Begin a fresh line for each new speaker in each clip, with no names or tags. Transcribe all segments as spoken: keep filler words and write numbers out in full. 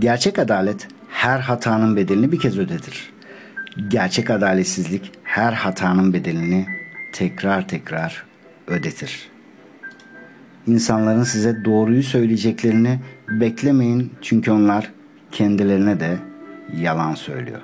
Gerçek adalet her hatanın bedelini bir kez ödetir. Gerçek adaletsizlik her hatanın bedelini tekrar tekrar ödetir. İnsanların size doğruyu söyleyeceklerini beklemeyin, çünkü onlar kendilerine de yalan söylüyor.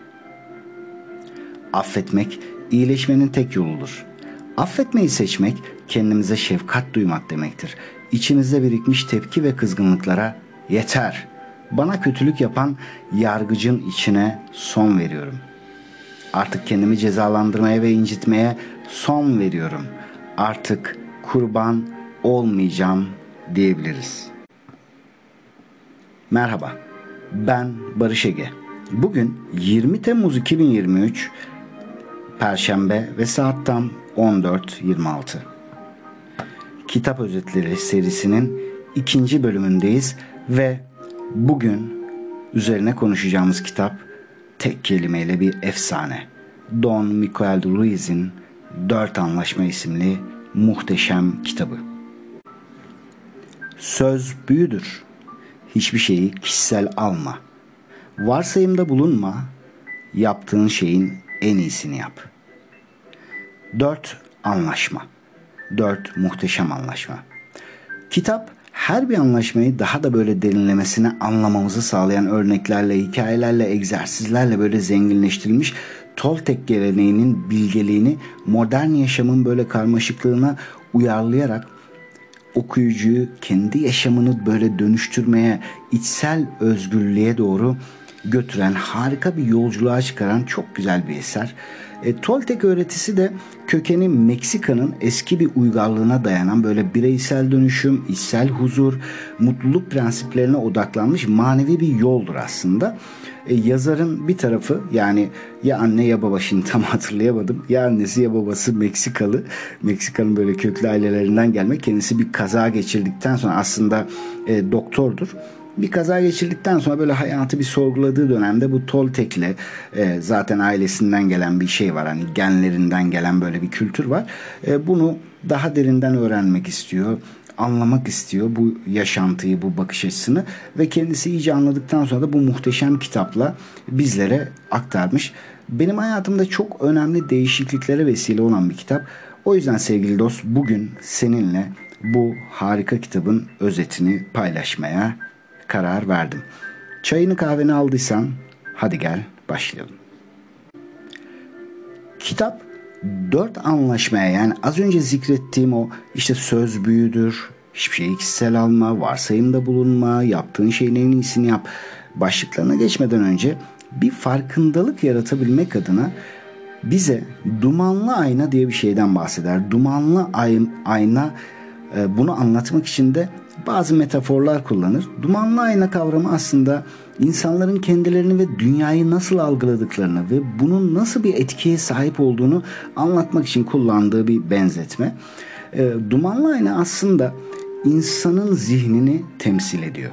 Affetmek iyileşmenin tek yoludur. Affetmeyi seçmek kendimize şefkat duymak demektir. İçinizde birikmiş tepki ve kızgınlıklara yeter, bana kötülük yapan yargıcın içine son veriyorum. Artık kendimi cezalandırmaya ve incitmeye son veriyorum. Artık kurban olmayacağım diyebiliriz. Merhaba, ben Barış Ege. Bugün yirmi Temmuz iki bin yirmi üç Perşembe ve saat tam on dört yirmi altı. Kitap Özetleri serisinin ikinci bölümündeyiz ve bugün üzerine konuşacağımız kitap tek kelimeyle bir efsane. Don Miguel Ruiz'in Dört Anlaşma isimli muhteşem kitabı. Söz büyüdür. Hiçbir şeyi kişisel alma. Varsayımda bulunma. Yaptığın şeyin en iyisini yap. Dört anlaşma. Dört muhteşem anlaşma. Kitap her bir anlaşmayı daha da böyle derinlemesine anlamamızı sağlayan örneklerle, hikayelerle, egzersizlerle böyle zenginleştirilmiş, Toltek geleneğinin bilgeliğini modern yaşamın böyle karmaşıklığına uyarlayarak okuyucuyu kendi yaşamını böyle dönüştürmeye, içsel özgürlüğe doğru götüren, harika bir yolculuğa çıkaran çok güzel bir eser. E, Toltek öğretisi de kökeni Meksika'nın eski bir uygarlığına dayanan böyle bireysel dönüşüm, içsel huzur, mutluluk prensiplerine odaklanmış manevi bir yoldur aslında. E, yazarın bir tarafı, yani ya anne ya baba, şimdi tam hatırlayamadım, ya annesi ya babası Meksikalı. Meksika'nın böyle köklü ailelerinden gelme. Kendisi bir kaza geçirdikten sonra aslında e, doktordur. Bir kaza geçirdikten sonra böyle hayatı bir sorguladığı dönemde bu Toltek'le e, zaten ailesinden gelen bir şey var. Hani genlerinden gelen böyle bir kültür var. E, bunu daha derinden öğrenmek istiyor, anlamak istiyor bu yaşantıyı, bu bakış açısını ve kendisi iyice anladıktan sonra da bu muhteşem kitapla bizlere aktarmış. Benim hayatımda çok önemli değişikliklere vesile olan bir kitap. O yüzden sevgili dost, bugün seninle bu harika kitabın özetini paylaşmaya karar verdim. Çayını kahveni aldıysan hadi gel başlayalım. Kitap dört anlaşmaya, yani az önce zikrettiğim o işte söz büyüdür, hiçbir şeyi kişisel alma, varsayımda bulunma, yaptığın şeyin en iyisini yap başlıklarına geçmeden önce bir farkındalık yaratabilmek adına bize dumanlı ayna diye bir şeyden bahseder. Dumanlı ayna, bunu anlatmak için de bazı metaforlar kullanır. Dumanlı ayna kavramı aslında insanların kendilerini ve dünyayı nasıl algıladıklarını ve bunun nasıl bir etkiye sahip olduğunu anlatmak için kullandığı bir benzetme. E, dumanlı ayna aslında insanın zihnini temsil ediyor.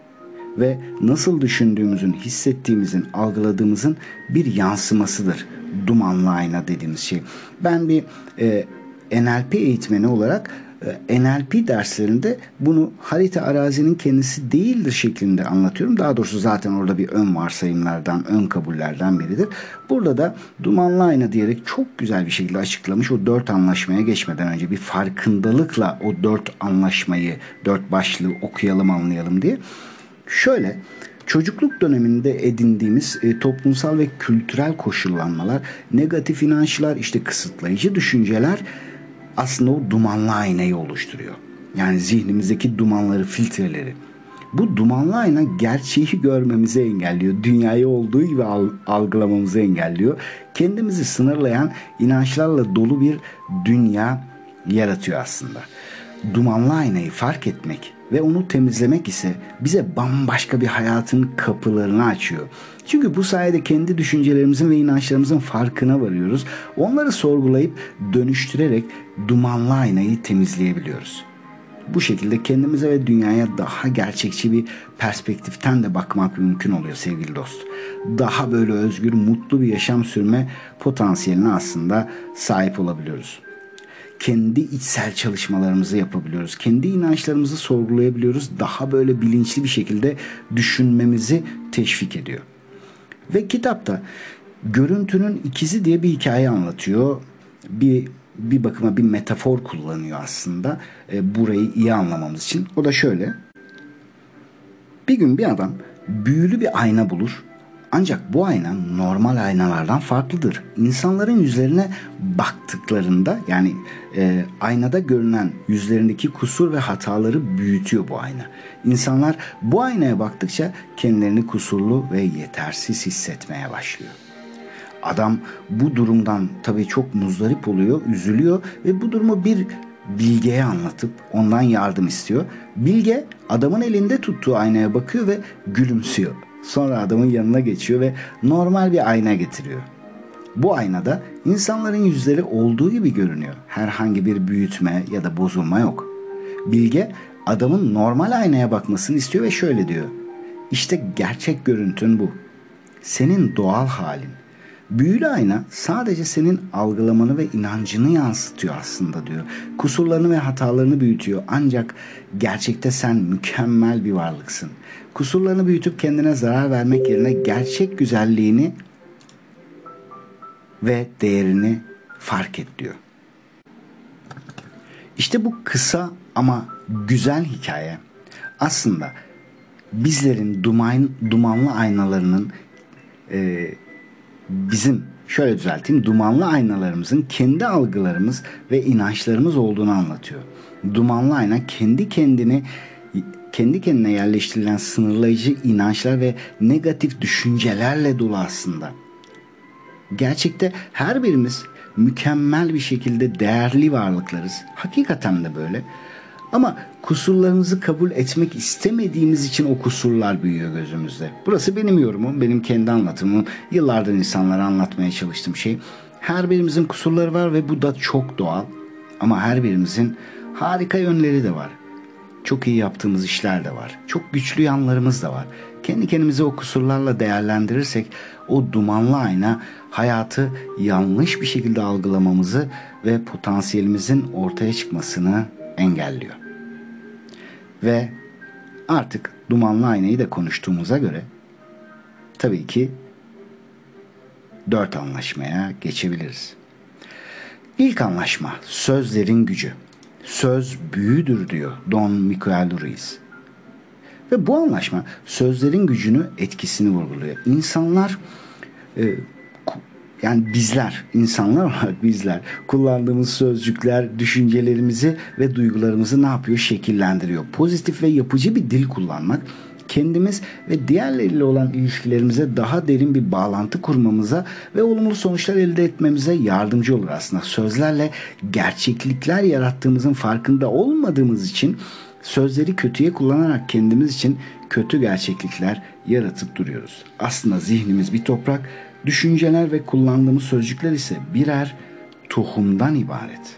Ve nasıl düşündüğümüzün, hissettiğimizin, algıladığımızın bir yansımasıdır dumanlı ayna dediğimiz şey. Ben bir e, N L P eğitmeni olarak N L P derslerinde bunu harita arazinin kendisi değildir şeklinde anlatıyorum. Daha doğrusu zaten orada bir ön varsayımlardan, ön kabullerden biridir. Burada da dumanlı ayna diyerek çok güzel bir şekilde açıklamış. O dört anlaşmaya geçmeden önce bir farkındalıkla o dört anlaşmayı, dört başlığı okuyalım, anlayalım diye. Şöyle, çocukluk döneminde edindiğimiz e, toplumsal ve kültürel koşullanmalar, negatif inançlar, işte kısıtlayıcı düşünceler aslında o dumanlı aynayı oluşturuyor. Yani zihnimizdeki dumanları, filtreleri. Bu dumanlı ayna gerçeği görmemizi engelliyor. Dünyayı olduğu gibi algılamamızı engelliyor. Kendimizi sınırlayan inançlarla dolu bir dünya yaratıyor aslında. Dumanlı aynayı fark etmek ve onu temizlemek ise bize bambaşka bir hayatın kapılarını açıyor. Çünkü bu sayede kendi düşüncelerimizin ve inançlarımızın farkına varıyoruz. Onları sorgulayıp dönüştürerek dumanlı aynayı temizleyebiliyoruz. Bu şekilde kendimize ve dünyaya daha gerçekçi bir perspektiften de bakmak mümkün oluyor sevgili dost. Daha böyle özgür, mutlu bir yaşam sürme potansiyeline aslında sahip olabiliyoruz. Kendi içsel çalışmalarımızı yapabiliyoruz. Kendi inançlarımızı sorgulayabiliyoruz. Daha böyle bilinçli bir şekilde düşünmemizi teşvik ediyor. Ve kitapta görüntünün ikizi diye bir hikaye anlatıyor. Bir bir bakıma bir metafor kullanıyor aslında e, burayı iyi anlamamız için. O da şöyle. Bir gün bir adam büyülü bir ayna bulur. Ancak bu ayna normal aynalardan farklıdır. İnsanların yüzlerine baktıklarında yani e, aynada görünen yüzlerindeki kusur ve hataları büyütüyor bu ayna. İnsanlar bu aynaya baktıkça kendilerini kusurlu ve yetersiz hissetmeye başlıyor. Adam bu durumdan tabii çok muzdarip oluyor, üzülüyor ve bu durumu bir bilgeye anlatıp ondan yardım istiyor. Bilge adamın elinde tuttuğu aynaya bakıyor ve gülümsüyor. Sonra adamın yanına geçiyor ve normal bir ayna getiriyor. Bu aynada insanların yüzleri olduğu gibi görünüyor. Herhangi bir büyütme ya da bozulma yok. Bilge adamın normal aynaya bakmasını istiyor ve şöyle diyor. İşte gerçek görüntün bu. Senin doğal halin. Büyülü ayna sadece senin algılamanı ve inancını yansıtıyor aslında diyor. Kusurlarını ve hatalarını büyütüyor. Ancak gerçekte sen mükemmel bir varlıksın. Kusurlarını büyütüp kendine zarar vermek yerine gerçek güzelliğini ve değerini fark et diyor. İşte bu kısa ama güzel hikaye aslında bizlerin duman, dumanlı aynalarının e, bizim şöyle düzelteyim dumanlı aynalarımızın kendi algılarımız ve inançlarımız olduğunu anlatıyor. Dumanlı ayna kendi kendini kendi kendine yerleştirilen sınırlayıcı inançlar ve negatif düşüncelerle dolu aslında. Gerçekte her birimiz mükemmel bir şekilde değerli varlıklarız. Hakikaten de böyle. Ama kusurlarımızı kabul etmek istemediğimiz için o kusurlar büyüyor gözümüzde. Burası benim yorumum, benim kendi anlatımım. Yıllardır insanlara anlatmaya çalıştığım şey. Her birimizin kusurları var ve bu da çok doğal. Ama her birimizin harika yönleri de var. Çok iyi yaptığımız işler de var. Çok güçlü yanlarımız da var. Kendi kendimizi o kusurlarla değerlendirirsek o dumanlı ayna hayatı yanlış bir şekilde algılamamızı ve potansiyelimizin ortaya çıkmasını engelliyor. Ve artık dumanlı aynayı da konuştuğumuza göre tabii ki dört anlaşmaya geçebiliriz. İlk anlaşma sözlerin gücü. Söz büyüdür diyor Don Miguel Ruiz. Ve bu anlaşma sözlerin gücünü, etkisini vurguluyor. İnsanlar e, yani bizler, insanlar olarak bizler kullandığımız sözcükler düşüncelerimizi ve duygularımızı ne yapıyor? Şekillendiriyor. Pozitif ve yapıcı bir dil kullanmak kendimiz ve diğerleriyle olan ilişkilerimize daha derin bir bağlantı kurmamıza ve olumlu sonuçlar elde etmemize yardımcı olur aslında. Sözlerle gerçeklikler yarattığımızın farkında olmadığımız için sözleri kötüye kullanarak kendimiz için kötü gerçeklikler yaratıp duruyoruz. Aslında zihnimiz bir toprak, düşünceler ve kullandığımız sözcükler ise birer tohumdan ibaret.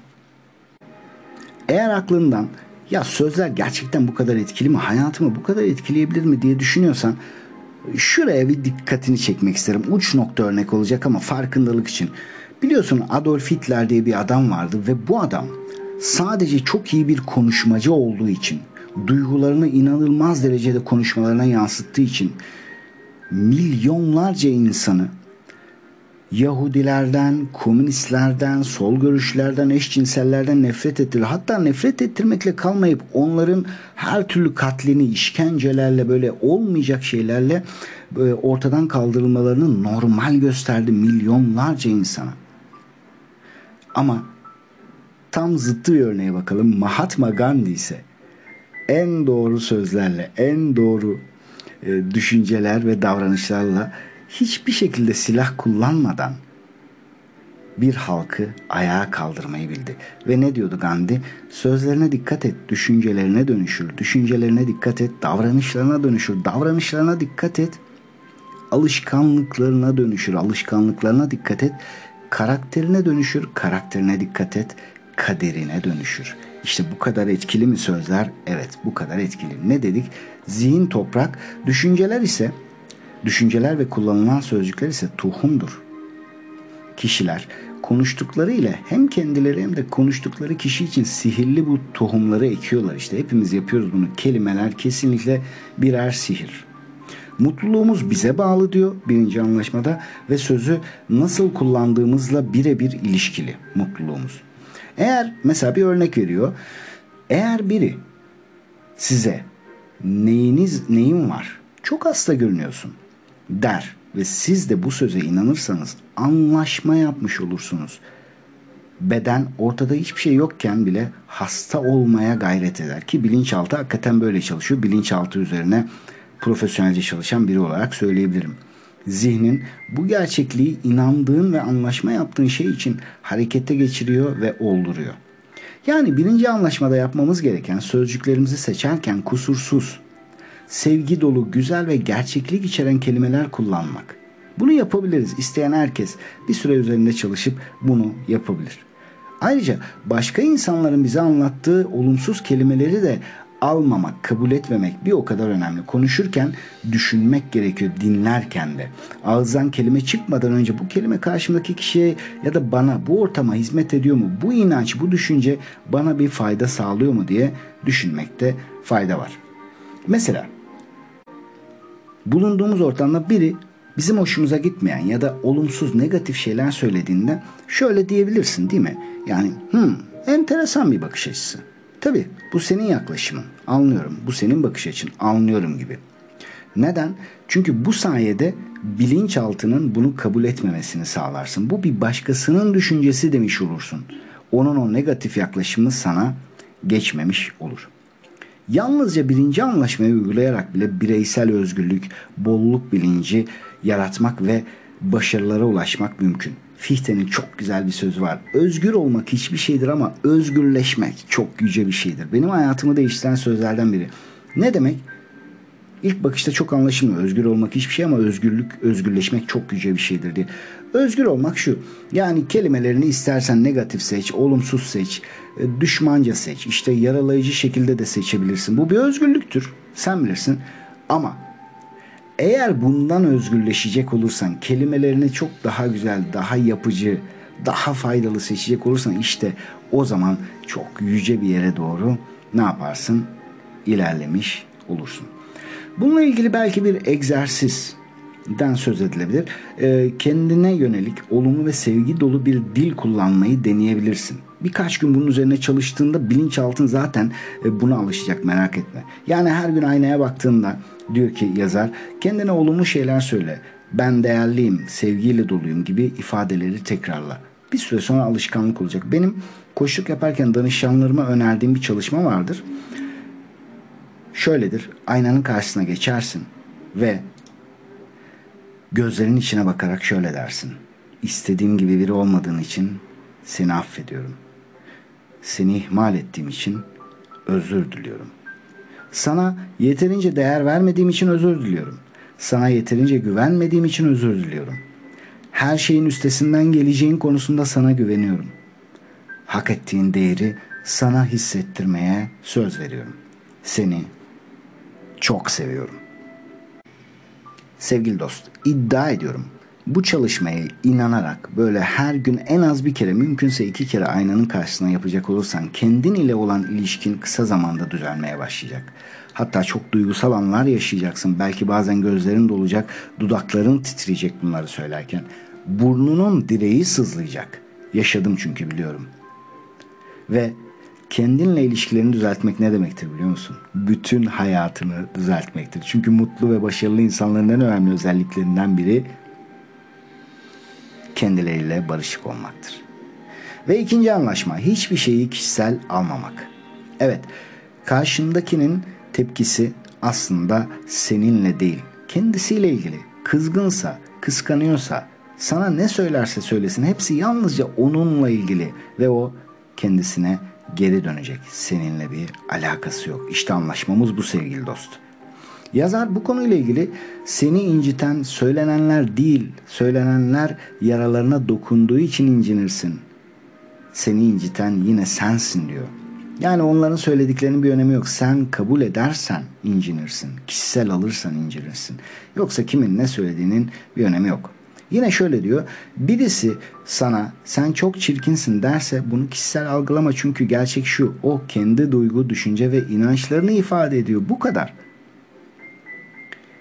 Eğer aklından ya sözler gerçekten bu kadar etkili mi, hayatımı bu kadar etkileyebilir mi diye düşünüyorsan şuraya bir dikkatini çekmek isterim. Uç nokta örnek olacak ama farkındalık için. Biliyorsun Adolf Hitler diye bir adam vardı ve bu adam sadece çok iyi bir konuşmacı olduğu için, duygularını inanılmaz derecede konuşmalarına yansıttığı için milyonlarca insanı Yahudilerden, komünistlerden, sol görüşlerden, eşcinsellerden nefret ettiler. Hatta nefret ettirmekle kalmayıp onların her türlü katlini işkencelerle böyle olmayacak şeylerle ortadan kaldırılmalarını normal gösterdi milyonlarca insana. Ama tam zıttı bir örneğe bakalım. Mahatma Gandhi ise en doğru sözlerle, en doğru e, düşünceler ve davranışlarla hiçbir şekilde silah kullanmadan bir halkı ayağa kaldırmayı bildi. Ve ne diyordu Gandhi? Sözlerine dikkat et, düşüncelerine dönüşür. Düşüncelerine dikkat et, davranışlarına dönüşür. Davranışlarına dikkat et, alışkanlıklarına dönüşür. Alışkanlıklarına dikkat et, karakterine dönüşür. Karakterine dikkat et, kaderine dönüşür. İşte bu kadar etkili mi sözler? Evet, bu kadar etkili. Ne dedik? Zihin toprak, düşünceler ise Düşünceler ve kullanılan sözcükler ise tohumdur. Kişiler konuştukları ile hem kendileri hem de konuştukları kişi için sihirli bu tohumları ekiyorlar. İşte hepimiz yapıyoruz bunu. Kelimeler kesinlikle birer sihir. Mutluluğumuz bize bağlı diyor birinci anlaşmada ve sözü nasıl kullandığımızla birebir ilişkili mutluluğumuz. Eğer mesela bir örnek veriyor. Eğer biri size neyiniz neyin var? Çok hasta görünüyorsun der ve siz de bu söze inanırsanız anlaşma yapmış olursunuz. Beden ortada hiçbir şey yokken bile hasta olmaya gayret eder ki bilinçaltı hakikaten böyle çalışıyor. Bilinçaltı üzerine profesyonelce çalışan biri olarak söyleyebilirim. Zihnin bu gerçekliği inandığın ve anlaşma yaptığın şey için harekete geçiriyor ve olduruyor. Yani birinci anlaşmada yapmamız gereken sözcüklerimizi seçerken kusursuz, sevgi dolu, güzel ve gerçeklik içeren kelimeler kullanmak. Bunu yapabiliriz. İsteyen herkes bir süre üzerinde çalışıp bunu yapabilir. Ayrıca başka insanların bize anlattığı olumsuz kelimeleri de almamak, kabul etmemek bir o kadar önemli. Konuşurken düşünmek gerekiyor, dinlerken de. Ağızdan kelime çıkmadan önce bu kelime karşımdaki kişiye ya da bana, bu ortama hizmet ediyor mu? Bu inanç, bu düşünce bana bir fayda sağlıyor mu diye düşünmekte fayda var. Mesela bulunduğumuz ortamda biri bizim hoşumuza gitmeyen ya da olumsuz, negatif şeyler söylediğinde şöyle diyebilirsin değil mi? Yani hmm, enteresan bir bakış açısı. Tabii bu senin yaklaşımın, anlıyorum. Bu senin bakış açın, anlıyorum gibi. Neden? Çünkü bu sayede bilinçaltının bunu kabul etmemesini sağlarsın. Bu bir başkasının düşüncesi demiş olursun. Onun o negatif yaklaşımı sana geçmemiş olur. Yalnızca birinci anlaşmayı uygulayarak bile bireysel özgürlük, bolluk bilinci yaratmak ve başarılara ulaşmak mümkün. Fichte'nin çok güzel bir sözü var. Özgür olmak hiçbir şeydir ama özgürleşmek çok yüce bir şeydir. Benim hayatımı değiştiren sözlerden biri. Ne demek? İlk bakışta çok anlaşılmıyor. Özgür olmak hiçbir şey ama özgürlük, özgürleşmek çok yüce bir şeydir diye. Özgür olmak şu. Yani kelimelerini istersen negatif seç, olumsuz seç, düşmanca seç, işte yaralayıcı şekilde de seçebilirsin. Bu bir özgürlüktür. Sen bilirsin. Ama eğer bundan özgürleşecek olursan, kelimelerini çok daha güzel, daha yapıcı, daha faydalı seçecek olursan işte o zaman çok yüce bir yere doğru ne yaparsın? İlerlemiş olursun. Bununla ilgili belki bir egzersizden söz edilebilir. E, kendine yönelik olumlu ve sevgi dolu bir dil kullanmayı deneyebilirsin. Birkaç gün bunun üzerine çalıştığında bilinçaltın zaten e, buna alışacak, merak etme. Yani her gün aynaya baktığında diyor ki yazar, kendine olumlu şeyler söyle. Ben değerliyim, sevgiyle doluyum gibi ifadeleri tekrarla. Bir süre sonra alışkanlık olacak. Benim koçluk yaparken danışanlarıma önerdiğim bir çalışma vardır. Şöyledir, aynanın karşısına geçersin ve gözlerinin içine bakarak şöyle dersin. İstediğim gibi biri olmadığın için seni affediyorum. Seni ihmal ettiğim için özür diliyorum. Sana yeterince değer vermediğim için özür diliyorum. Sana yeterince güvenmediğim için özür diliyorum. Her şeyin üstesinden geleceğin konusunda sana güveniyorum. Hak ettiğin değeri sana hissettirmeye söz veriyorum. Seni çok seviyorum. Sevgili dost, iddia ediyorum. Bu çalışmayı inanarak böyle her gün en az bir kere, mümkünse iki kere aynanın karşısına yapacak olursan kendin ile olan ilişkin kısa zamanda düzelmeye başlayacak. Hatta çok duygusal anlar yaşayacaksın. Belki bazen gözlerin dolacak, dudakların titreyecek bunları söylerken. Burnunun direği sızlayacak. Yaşadım çünkü biliyorum. Ve kendinle ilişkilerini düzeltmek ne demektir biliyor musun? Bütün hayatını düzeltmektir. Çünkü mutlu ve başarılı insanların en önemli özelliklerinden biri kendileriyle barışık olmaktır. Ve ikinci anlaşma, hiçbir şeyi kişisel almamak. Evet, karşındakinin tepkisi aslında seninle değil, kendisiyle ilgili. Kızgınsa, kıskanıyorsa, sana ne söylerse söylesin hepsi yalnızca onunla ilgili ve o kendisine geri dönecek. Seninle bir alakası yok. İşte anlaşmamız bu sevgili dost. Yazar bu konuyla ilgili seni inciten söylenenler değil, söylenenler yaralarına dokunduğu için incinirsin. Seni inciten yine sensin diyor. Yani onların söylediklerinin bir önemi yok. Sen kabul edersen incinirsin. Kişisel alırsan incinirsin. Yoksa kimin ne söylediğinin bir önemi yok. Yine şöyle diyor. Birisi sana sen çok çirkinsin derse bunu kişisel algılama. Çünkü gerçek şu. O kendi duygu, düşünce ve inançlarını ifade ediyor. Bu kadar.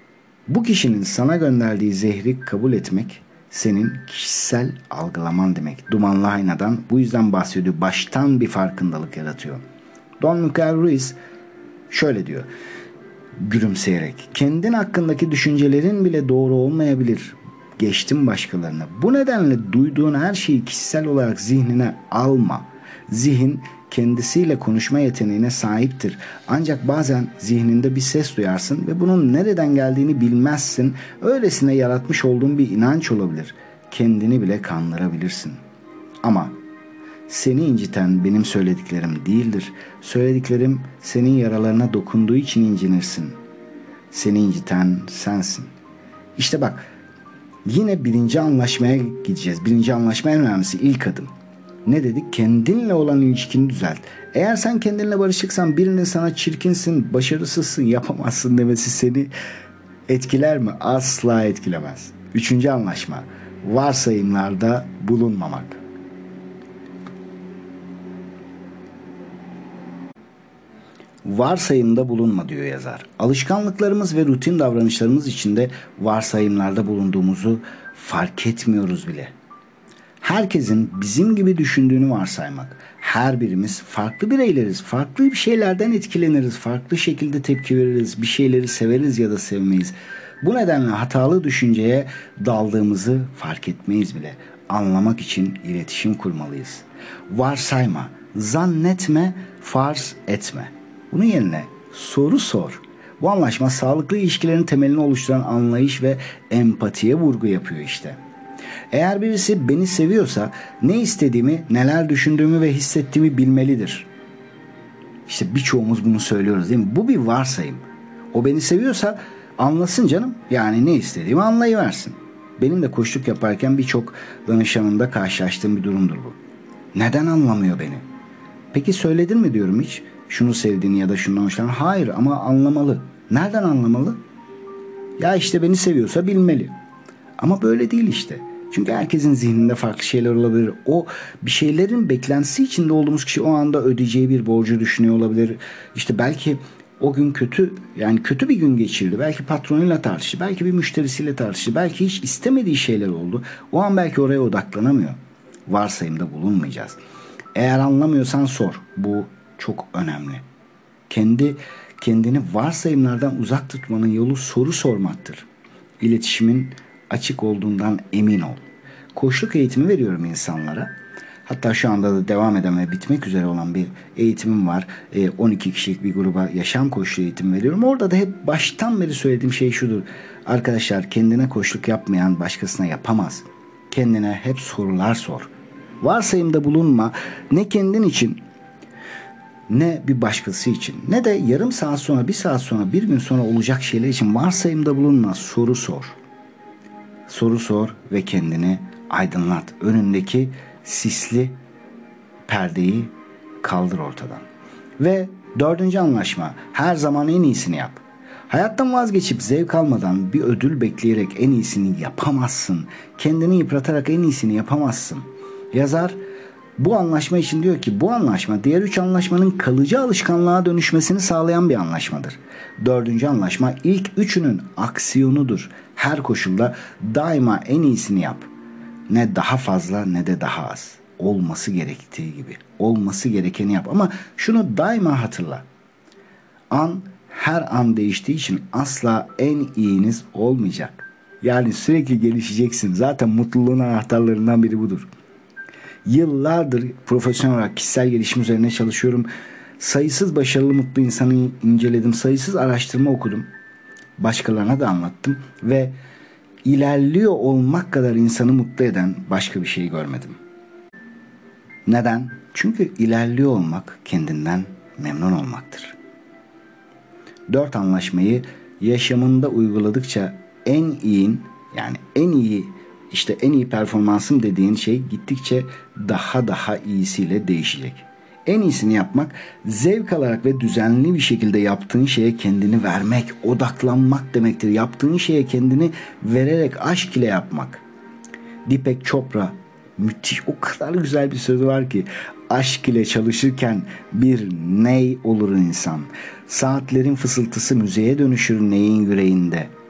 Bu kişinin sana gönderdiği zehri kabul etmek senin kişisel algılaman demek. Dumanlı aynadan bu yüzden bahsediyor. Baştan bir farkındalık yaratıyor. Don Miguel Ruiz şöyle diyor gülümseyerek. Kendin hakkındaki düşüncelerin bile doğru olmayabilir. Geçtim başkalarına. Bu nedenle duyduğun her şeyi kişisel olarak zihnine alma. Zihin kendisiyle konuşma yeteneğine sahiptir. Ancak bazen zihninde bir ses duyarsın ve bunun nereden geldiğini bilmezsin. Öylesine yaratmış olduğun bir inanç olabilir. Kendini bile kandırabilirsin. Ama seni inciten benim söylediklerim değildir. Söylediklerim senin yaralarına dokunduğu için incinirsin. Seni inciten sensin. İşte bak, yine birinci anlaşmaya gideceğiz. Birinci anlaşma en önemlisi, ilk adım. Ne dedik? Kendinle olan ilişkini düzelt. Eğer sen kendinle barışıksan birinin sana çirkinsin, başarısızsın, yapamazsın demesi seni etkiler mi? Asla etkilemez. Üçüncü anlaşma. Varsayımlarda bulunmamak. Varsayımda bulunma diyor yazar. Alışkanlıklarımız ve rutin davranışlarımız içinde varsayımlarda bulunduğumuzu fark etmiyoruz bile. Herkesin bizim gibi düşündüğünü varsaymak. Her birimiz farklı bireyleriz. Farklı bir şeylerden etkileniriz. Farklı şekilde tepki veririz. Bir şeyleri severiz ya da sevmeyiz. Bu nedenle hatalı düşünceye daldığımızı fark etmeyiz bile. Anlamak için iletişim kurmalıyız. Varsayma, zannetme, farz etme. Bunun yerine soru sor. Bu anlaşma sağlıklı ilişkilerin temelini oluşturan anlayış ve empatiye vurgu yapıyor işte. Eğer birisi beni seviyorsa ne istediğimi, neler düşündüğümü ve hissettiğimi bilmelidir. İşte birçoğumuz bunu söylüyoruz değil mi? Bu bir varsayım. O beni seviyorsa anlasın canım. Yani ne istediğimi anlayıversin. Benim de koçluk yaparken birçok danışanımda karşılaştığım bir durumdur bu. Neden anlamıyor beni? Peki söyledin mi diyorum hiç? Şunu sevdiğini ya da şundan hoşlanır. Hayır, ama anlamalı. Nereden anlamalı? Ya işte beni seviyorsa bilmeli. Ama böyle değil işte. Çünkü herkesin zihninde farklı şeyler olabilir. O bir şeylerin beklentisi içinde olduğumuz kişi o anda ödeyeceği bir borcu düşünüyor olabilir. İşte belki o gün kötü, yani kötü bir gün geçirdi. Belki patronuyla tartıştı. Belki bir müşterisiyle tartıştı. Belki hiç istemediği şeyler oldu. O an belki oraya odaklanamıyor. Varsayımda bulunmayacağız. Eğer anlamıyorsan sor. Bu çok önemli. Kendi kendini varsayımlardan uzak tutmanın yolu soru sormaktır. İletişimin açık olduğundan emin ol. Koçluk eğitimi veriyorum insanlara. Hatta şu anda da devam eden ve bitmek üzere olan bir eğitimim var. on iki kişilik bir gruba yaşam koçluğu eğitimi veriyorum. Orada da hep baştan beri söylediğim şey şudur. Arkadaşlar, kendine koçluk yapmayan başkasına yapamaz. Kendine hep sorular sor. Varsayımda bulunma, ne kendin için ne bir başkası için, ne de yarım saat sonra, bir saat sonra, bir gün sonra olacak şeyler için varsayımda bulunma. Soru sor. Soru sor ve kendini aydınlat. Önündeki sisli perdeyi kaldır ortadan. Ve dördüncü anlaşma. Her zaman en iyisini yap. Hayattan vazgeçip zevk almadan bir ödül bekleyerek en iyisini yapamazsın. Kendini yıpratarak en iyisini yapamazsın. Yazar bu anlaşma için diyor ki bu anlaşma diğer üç anlaşmanın kalıcı alışkanlığa dönüşmesini sağlayan bir anlaşmadır. Dördüncü anlaşma ilk üçünün aksiyonudur. Her koşulda daima en iyisini yap. Ne daha fazla ne de daha az. Olması gerektiği gibi. Olması gerekeni yap. Ama şunu daima hatırla. An her an değiştiği için asla en iyiniz olmayacak. Yani sürekli gelişeceksin. Zaten mutluluğun anahtarlarından biri budur. Yıllardır profesyonel olarak kişisel gelişim üzerine çalışıyorum. Sayısız başarılı mutlu insanı inceledim. Sayısız araştırma okudum. Başkalarına da anlattım. Ve ilerliyor olmak kadar insanı mutlu eden başka bir şey görmedim. Neden? Çünkü ilerliyor olmak kendinden memnun olmaktır. Dört anlaşmayı yaşamında uyguladıkça en iyin, yani en iyi, işte en iyi performansım dediğin şey gittikçe daha daha iyisiyle değişecek. En iyisini yapmak, zevk alarak ve düzenli bir şekilde yaptığın şeye kendini vermek, odaklanmak demektir. Yaptığın şeye kendini vererek aşk ile yapmak. Deepak Chopra, müthiş, o kadar güzel bir sözü var ki, aşk ile çalışırken bir ney olur insan. Saatlerin fısıltısı müziğe dönüşür neyin yüreğinde.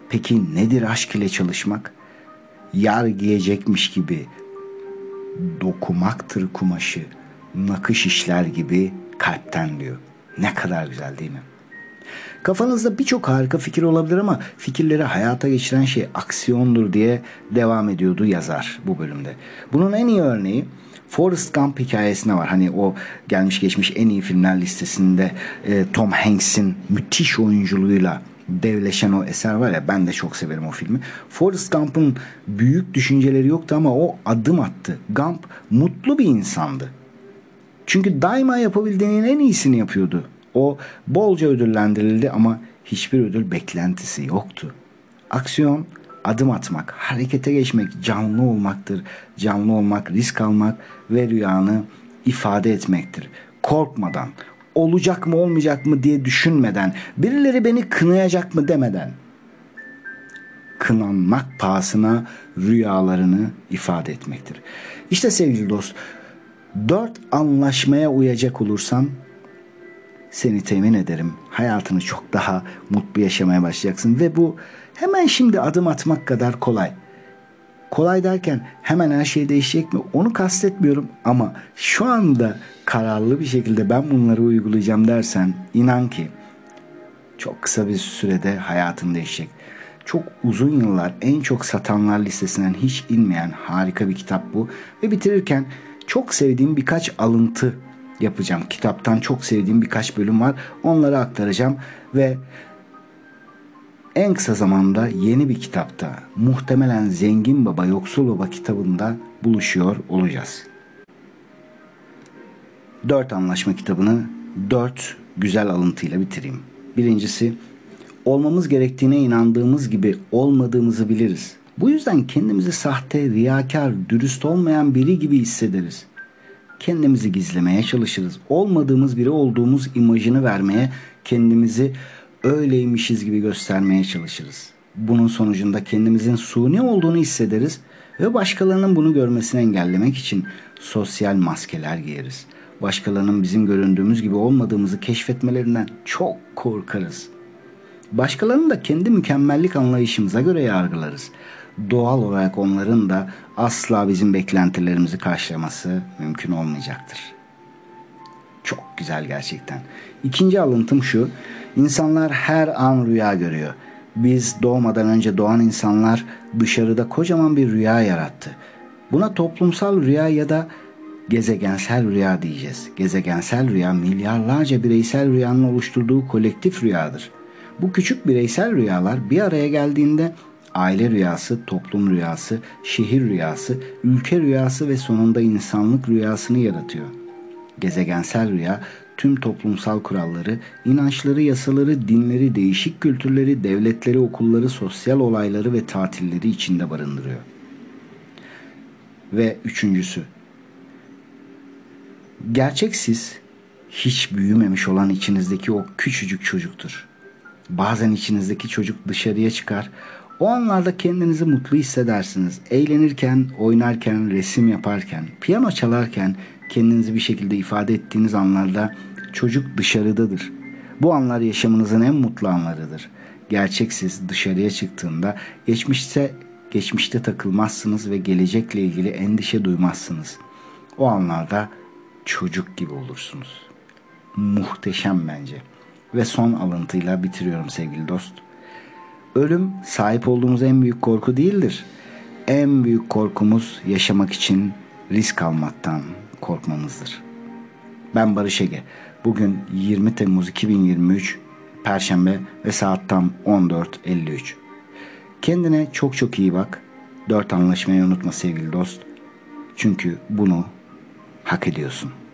Peki nedir aşk ile çalışmak? Yar giyecekmiş gibi dokumaktır kumaşı, nakış işler gibi kalpten diyor. Ne kadar güzel değil mi? Kafanızda birçok harika fikir olabilir ama fikirleri hayata geçiren şey aksiyondur diye devam ediyordu yazar bu bölümde. Bunun en iyi örneği Forrest Gump hikayesinde var. Hani o gelmiş geçmiş en iyi filmler listesinde e, Tom Hanks'in müthiş oyunculuğuyla devleşen o eser var ya, ben de çok severim o filmi. Forrest Gump'ın büyük düşünceleri yoktu ama o adım attı. Gump mutlu bir insandı. Çünkü daima yapabildiğinin en iyisini yapıyordu. O bolca ödüllendirildi ama hiçbir ödül beklentisi yoktu. Aksiyon, adım atmak, harekete geçmek, canlı olmaktır. Canlı olmak, risk almak ve rüyanı ifade etmektir. Korkmadan, olacak mı olmayacak mı diye düşünmeden, birileri beni kınayacak mı demeden, kınanmak pahasına rüyalarını ifade etmektir. İşte sevgili dost, dört anlaşmaya uyacak olursan seni temin ederim hayatını çok daha mutlu yaşamaya başlayacaksın ve bu hemen şimdi adım atmak kadar kolay. Kolay derken hemen her şey değişecek mi? Onu kastetmiyorum ama şu anda kararlı bir şekilde ben bunları uygulayacağım dersen inan ki çok kısa bir sürede hayatın değişecek. Çok uzun yıllar en çok satanlar listesinden hiç inmeyen harika bir kitap bu ve bitirirken çok sevdiğim birkaç alıntı yapacağım. Kitaptan çok sevdiğim birkaç bölüm var. Onları aktaracağım ve en kısa zamanda yeni bir kitapta, muhtemelen Zengin Baba Yoksul Baba kitabında buluşuyor olacağız. Dört anlaşma kitabını dört güzel alıntıyla bitireyim. Birincisi, olmamız gerektiğine inandığımız gibi olmadığımızı biliriz. Bu yüzden kendimizi sahte, riyakar, dürüst olmayan biri gibi hissederiz. Kendimizi gizlemeye çalışırız. Olmadığımız biri olduğumuz imajını vermeye, kendimizi öyleymişiz gibi göstermeye çalışırız. Bunun sonucunda kendimizin suni olduğunu hissederiz ve başkalarının bunu görmesini engellemek için sosyal maskeler giyeriz. Başkalarının bizim göründüğümüz gibi olmadığımızı keşfetmelerinden çok korkarız. Başkalarını da kendi mükemmellik anlayışımıza göre yargılarız. Doğal olarak onların da asla bizim beklentilerimizi karşılaması mümkün olmayacaktır. Çok güzel gerçekten. İkinci alıntım şu: İnsanlar her an rüya görüyor. Biz doğmadan önce doğan insanlar dışarıda kocaman bir rüya yarattı. Buna toplumsal rüya ya da gezegensel rüya diyeceğiz. Gezegensel rüya milyarlarca bireysel rüyanın oluşturduğu kolektif rüyadır. Bu küçük bireysel rüyalar bir araya geldiğinde aile rüyası, toplum rüyası, şehir rüyası, ülke rüyası ve sonunda insanlık rüyasını yaratıyor. Gezegensel rüya tüm toplumsal kuralları, inançları, yasaları, dinleri, değişik kültürleri, devletleri, okulları, sosyal olayları ve tatilleri içinde barındırıyor. Ve üçüncüsü, gerçek siz hiç büyümemiş olan içinizdeki o küçücük çocuktur. Bazen içinizdeki çocuk dışarıya çıkar. O anlarda kendinizi mutlu hissedersiniz. Eğlenirken, oynarken, resim yaparken, piyano çalarken kendinizi bir şekilde ifade ettiğiniz anlarda çocuk dışarıdadır. Bu anlar yaşamınızın en mutlu anlarıdır. Gerçek siz dışarıya çıktığında geçmişte geçmişte takılmazsınız ve gelecekle ilgili endişe duymazsınız. O anlarda çocuk gibi olursunuz. Muhteşem bence. Ve son alıntıyla bitiriyorum sevgili dost. Ölüm sahip olduğumuz en büyük korku değildir. En büyük korkumuz yaşamak için risk almaktan korkmamızdır. Ben Barış Ege. Bugün yirmi Temmuz iki bin yirmi üç Perşembe ve saat tam on dört elli üç. Kendine çok çok iyi bak. Dört anlaşmayı unutma sevgili dost. Çünkü bunu hak ediyorsun.